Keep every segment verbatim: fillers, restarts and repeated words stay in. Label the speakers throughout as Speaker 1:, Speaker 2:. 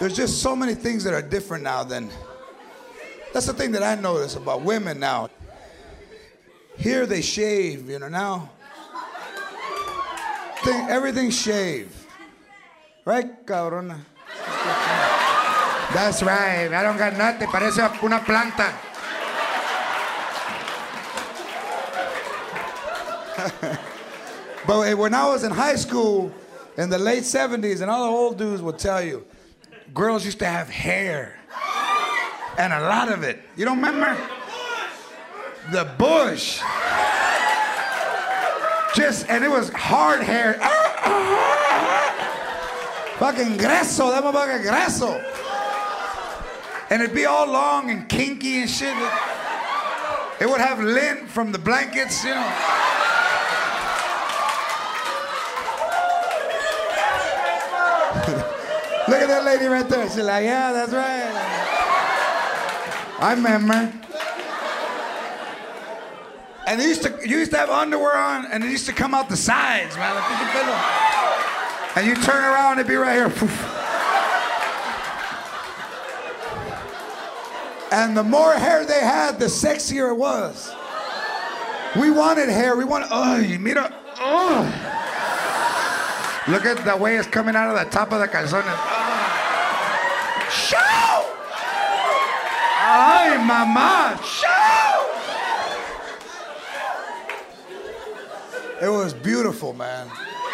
Speaker 1: There's just so many things that are different now than... That's the thing that I notice about women now. Here they shave, you know, now. Thing, everything's shaved. Right, cabrona?
Speaker 2: That's right. I don't got nothing. Parece una planta.
Speaker 1: But when I was in high school in the late seventies, and all the old dudes would tell you, girls used to have hair. And a lot of it. You don't remember? The bush. Just, and it was hard hair. Fucking greso, that motherfucker greso. And it'd be all long and kinky and shit. It would have lint from the blankets, you know. Look at that lady right there. She's like, yeah, that's right. I remember. And they used to, you used to have underwear on, and it used to come out the sides, man. Like, and you turn around, it'd be right here. And the more hair they had, the sexier it was. We wanted hair. We wanted, oh, mira, oh. Look at the way it's coming out of the top of the calzones. Oh. Show! Ay, mama, show! It was beautiful, man.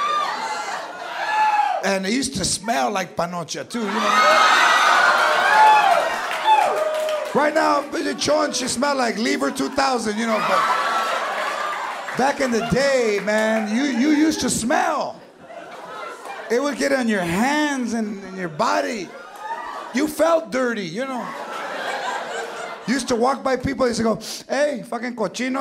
Speaker 1: And it used to smell like panocha, too, you know? Right now, Chon, she smelled like Lever two thousand, you know, but back in the day, man, you, you used to smell. It would get on your hands and, and your body. You felt dirty, you know. You used to walk by people, they used to go, hey, fucking cochino.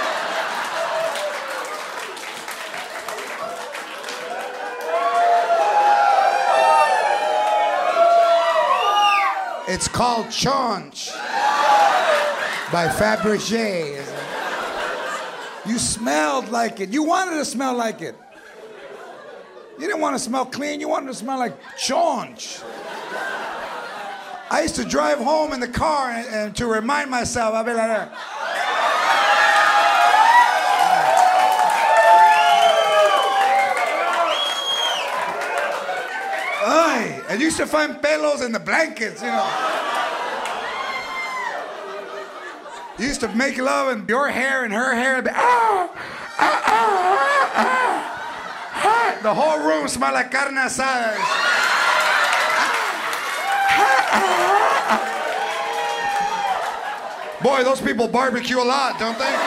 Speaker 1: It's called Chonch by Fabergé. You smelled like it. You wanted to smell like it. You didn't want to smell clean. You wanted to smell like Chonch. I used to drive home in the car and, and to remind myself, I'd be like that. Ay, and you used to find pelos in the blankets, you know. You used to make love and your hair and her hair would be, ah, ah, ah, ah, ah. The whole room smelled like carne asada. Boy, those people barbecue a lot, don't they?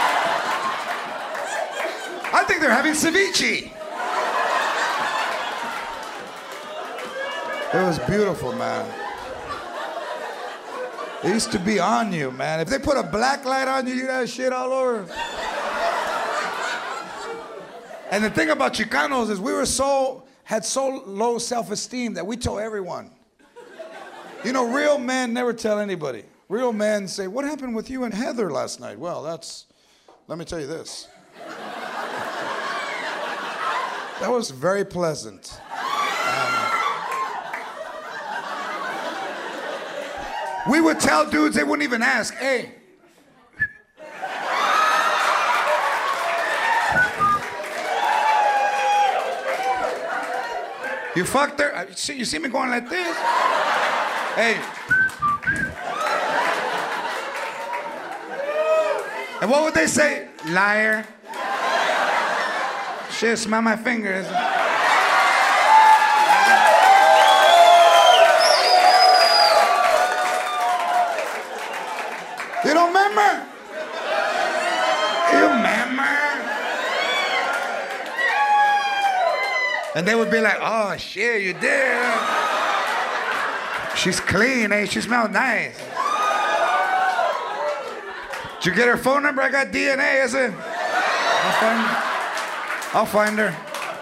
Speaker 1: I think they're having ceviche. It was beautiful, man. It used to be on you, man. If they put a black light on you, you'd have shit all over. And the thing about Chicanos is we were so, had so low self-esteem that we told everyone. You know, real men never tell anybody. Real men say, what happened with you and Heather last night? Well, that's, let me tell you this. That was very pleasant. We would tell dudes, they wouldn't even ask, hey. You fucked her? You see, you see me going like this? Hey. And what would they say? Liar. Shit, smell my fingers. You don't remember? You remember? And they would be like, oh, shit, you did. She's clean, eh? She smells nice. Did you get her phone number? I got D N A, is it? I'll find her. I'll find her.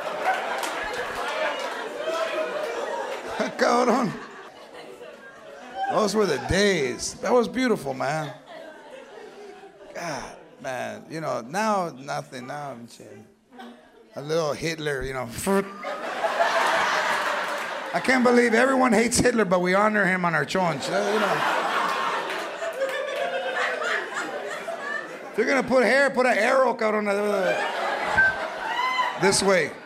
Speaker 1: Cabrón. Those were the days. That was beautiful, man. God, man. You know, now nothing. Now I'm saying a little Hitler, you know. I can't believe everyone hates Hitler, but we honor him on our chonch. Uh, you know. If you're gonna put hair, put an arrow, cabrón. This way.